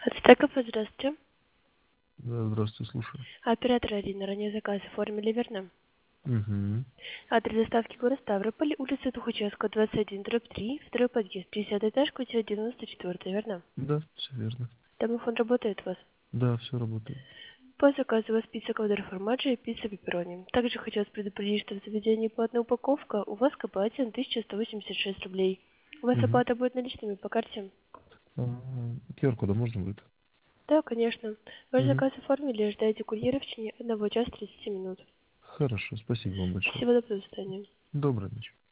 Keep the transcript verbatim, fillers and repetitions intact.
Ацтеков, здравствуйте. Да, здравствуйте, слушаю. Оператор Арина, ранее заказ оформили, верно? Угу. Адрес доставки город Ставрополь, улица Тухачевская, двадцать один, дробь три, второй подъезд, пятидесятый этаж, квартира девяносто четыре, верно? Да, все верно. Домофон работает у вас? Да, все работает. По заказу у вас пицца ковдор формаджи и пицца пепперони. Также хочу вас предупредить, что в заведении платная упаковка, у вас КП тысяча сто восемьдесят шесть рублей. У вас Угу. оплата будет наличными по карте? ку ар кода можно будет? Да, конечно. Ваш Угу. заказ оформили, ждайте курьера в течение одного часа тридцати минут. Хорошо, спасибо вам большое. Всего доброго, до свидания. Доброй ночи.